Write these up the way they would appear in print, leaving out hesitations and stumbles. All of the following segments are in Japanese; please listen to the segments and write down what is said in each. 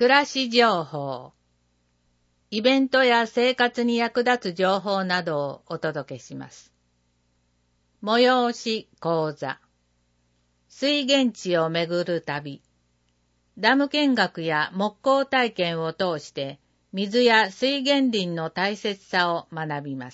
暮らし情報。イベントや生活に役立つ情報などをお届けします。催し講座。水源地を巡る旅。ダム見学や木工体験を通して水や水源林の大切さを学びます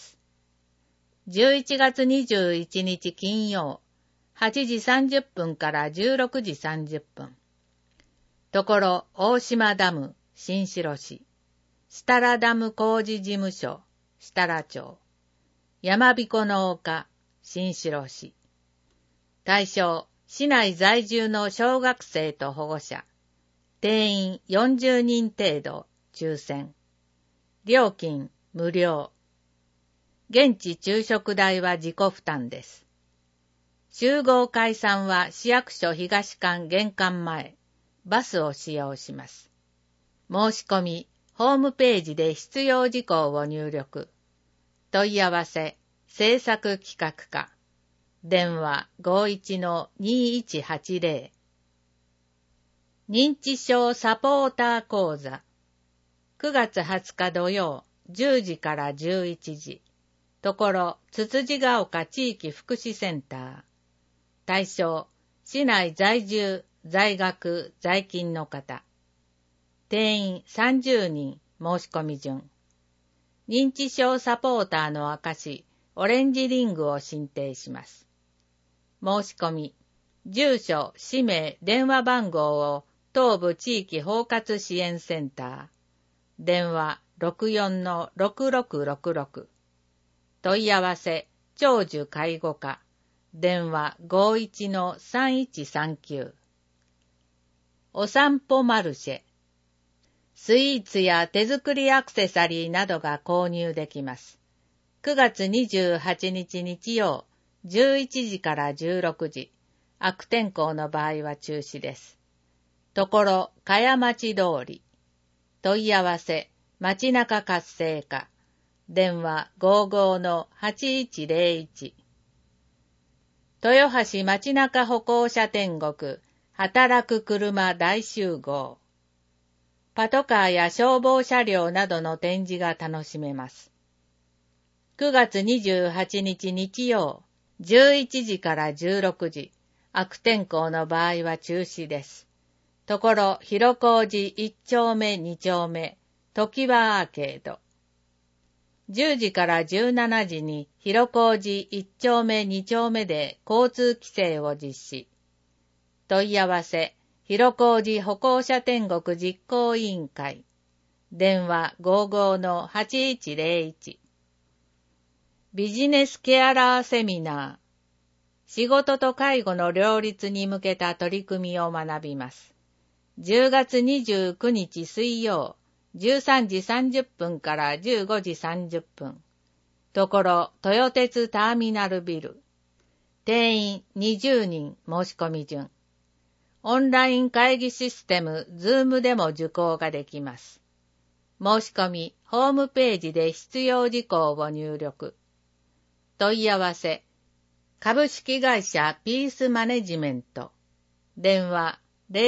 。11月21日金曜、8時30分から16時30分。ところ大島ダム、新城市。設楽ダム工事事務所、設楽町。山彦の丘、新城市。対象、市内在住の小学生と保護者。定員40人程度、抽選。料金、無料。現地昼食代は自己負担です。集合解散は市役所東館玄関前、バスを使用します。申し込み、ホームページで必要事項を入力。問い合わせ、制作企画課。電話 51-2180。認知症サポーター講座。9月20日土曜、10時から11時。ところ、つつじが丘地域福祉センター。対象、市内在住、在学、在勤の方。定員30人、申し込み順。認知症サポーターの証、オレンジリングを申請します。申し込み、住所、氏名、電話番号を東部地域包括支援センター。電話 64-6666。問い合わせ、長寿介護課。電話 51-3139。お散歩マルシェ。スイーツや手作りアクセサリーなどが購入できます。9月28日日曜、11時から16時。悪天候の場合は中止です。ところ、茅町通り。問い合わせ、街中活性化。電話 55-8101。豊橋街中歩行者天国、働く車大集合。パトカーや消防車両などの展示が楽しめます。9月28日日曜、11時から16時。悪天候の場合は中止です。ところ、広小路1丁目2丁目、常盤アーケード。10時から17時に広小路1丁目2丁目で交通規制を実施。問い合わせ、広小路歩行者天国実行委員会。電話 55-8101。ビジネスケアラーセミナー。仕事と介護の両立に向けた取り組みを学びます。10月29日水曜、13時30分から15時30分。ところ、豊鉄ターミナルビル。定員20人申し込み順。オンライン会議システム、Zoom でも受講ができます。申し込み、ホームページで必要事項を入力。問い合わせ、株式会社ピースマネジメント。電話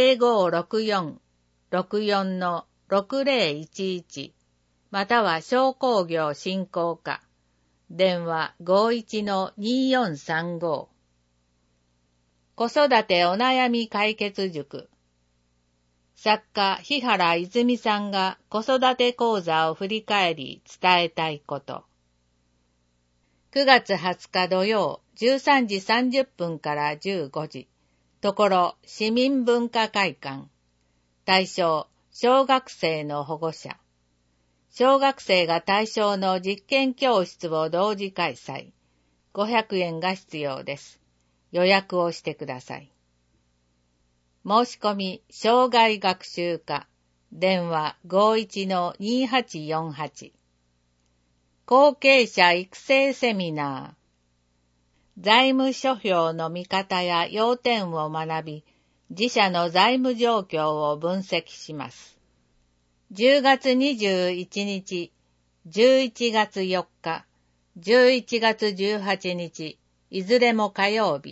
0564-64-6011 または商工業振興課。電話 51-2435。子育てお悩み解決塾。作家、日原泉さんが子育て講座を振り返り伝えたいこと。9月20日土曜、13時30分から15時。ところ、市民文化会館。対象、小学生の保護者。小学生が対象の実験教室を同時開催。500円が必要です。予約をしてください。申し込み、障害学習課。電話 51-2848。後継者育成セミナー。財務諸表の見方や要点を学び、自社の財務状況を分析します。10月21日、11月4日、11月18日、いずれも火曜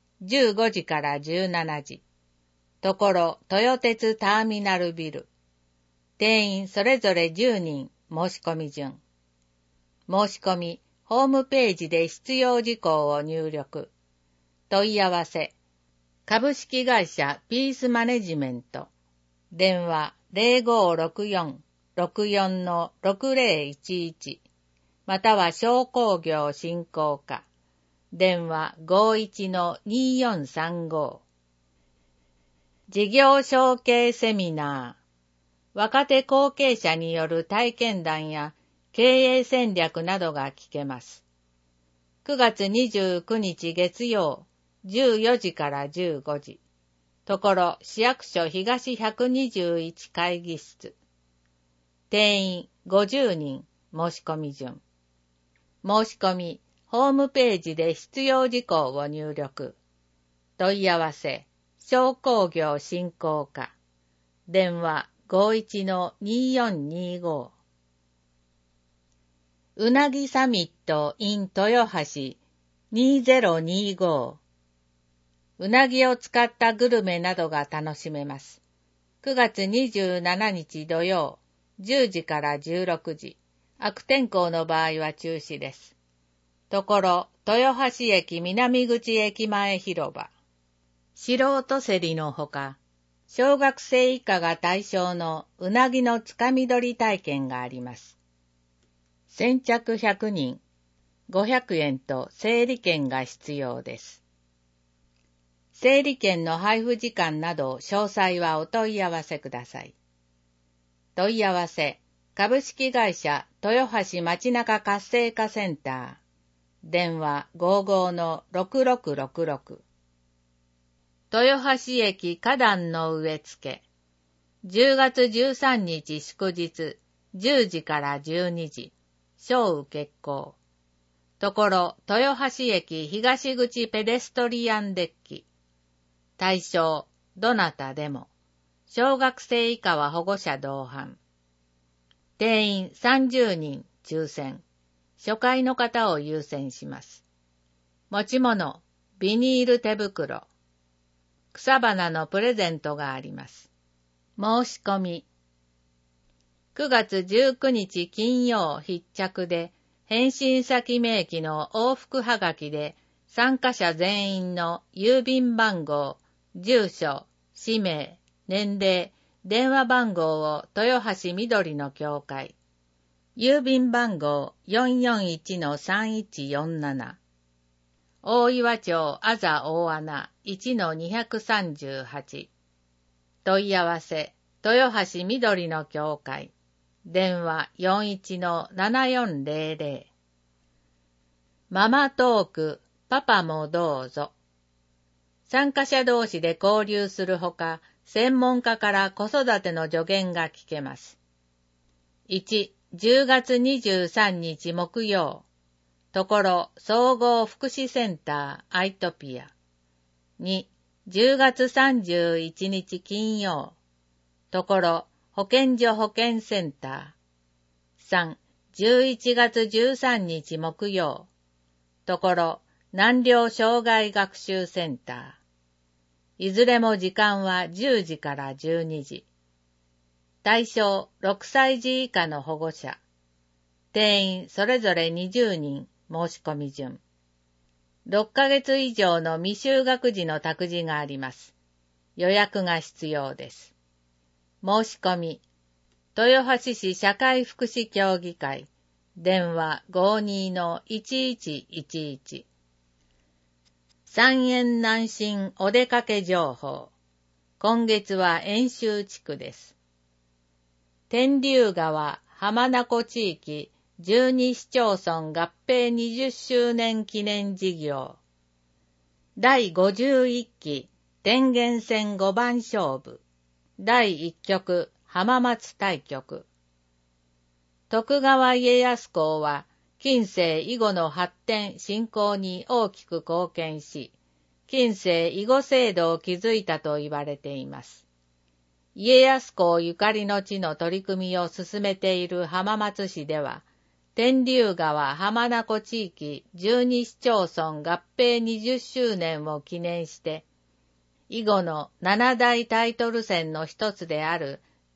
日、15時から17時。ところ、豊鉄ターミナルビル。 定員それぞれ10人申し込み順。申し込み、ホームページで必要事項を入力。問い合わせ。株式会社ピースマネジメント。電話0564-64-6011。または商工業振興課。電話51-2435。事業承継セミナー。若手後継者による体験談や経営戦略などが聞けます。9月29日月曜、14時から15時。ところ市役所東121会議室。定員50人申し込み順。申し込み、ホームページで必要事項を入力。問い合わせ、商工業振興課。電話51-2425。うなぎサミット in 豊橋2025。うなぎを使ったグルメなどが楽しめます。9月27日土曜、10時から16時。悪天候の場合は中止です。ところ、豊橋駅南口駅前広場。素人競りのほか、小学生以下が対象のうなぎのつかみ取り体験があります。先着100人、500円と整理券が必要です。整理券の配布時間など詳細はお問い合わせください。問い合わせ、株式会社豊橋街中活性化センター。電話55-6666。豊橋駅花壇の植え付け。10月13日祝日、10時から12時。小受け構。ところ、豊橋駅東口ペデストリアンデッキ。対象、どなたでも。小学生以下は保護者同伴。定員30人抽選。初回の方を優先します。持ち物、ビニール手袋。草花のプレゼントがあります。申し込み。9月19日金曜必着で、返信先明記の往復はがきで、参加者全員の郵便番号、住所、氏名、年齢、電話番号を豊橋緑の教会。郵便番号 441-3147。大岩町あざ大穴 1-238。問い合わせ、豊橋緑の教会。電話 41-7400。ママトーク、パパもどうぞ。参加者同士で交流するほか、専門家から子育ての助言が聞けます。1、10月23日木曜。ところ総合福祉センターアイトピア。2、10月31日金曜。ところ保健所保健センター。3、11月13日木曜。ところ難病障害学習センター。いずれも時間は10時から12時。対象6歳児以下の保護者。定員それぞれ20人申し込み順。6ヶ月以上の未就学児の託児があります。予約が必要です。申し込み。豊橋市社会福祉協議会。電話 52-1111。三円南進お出かけ情報。今月は遠州地区です。天竜川浜名湖地域12市町村合併20周年記念事業。第51期天元戦5番勝負。第1局浜松対局。徳川家康公は近世以後の発展振興に大きく貢献し、近世以後制度を築いたと言われています。家康公ゆかりの地の取り組みを進めている浜松市では、天竜川浜名湖地域12市町村合併20周年を記念して、以後の7大タイトル戦の一つである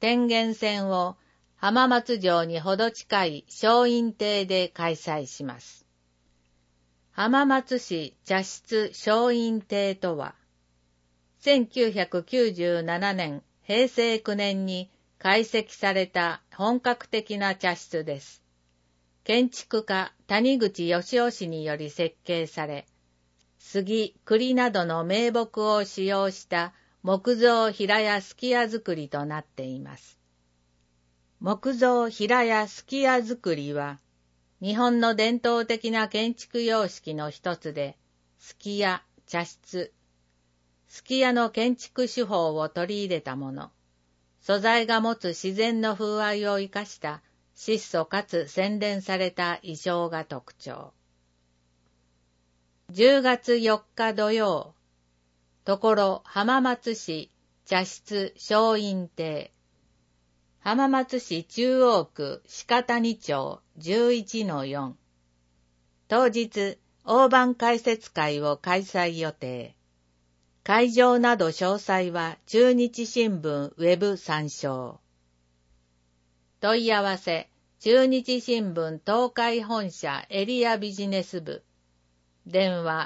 天元戦を浜松城にほど近い松陰亭で開催します。浜松市茶室松陰亭とは、1997年平成9年に開設された本格的な茶室です。建築家谷口義雄氏により設計され、杉、栗などの名木を使用した木造平屋すき家造りとなっています。木造平屋すき家造りは、日本の伝統的な建築様式の一つで、すき家、茶室、すき家の建築手法を取り入れたもの、素材が持つ自然の風合いを生かした質素かつ洗練された意匠が特徴。10月4日土曜、ところ浜松市茶室松陰亭。浜松市中央区鹿谷町 11-4。当日、大盤解説会を開催予定。会場など詳細は中日新聞ウェブ参照。問い合わせ、中日新聞東海本社エリアビジネス部。電話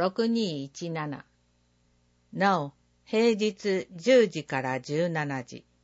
053-421-6217。なお、平日10時から17時。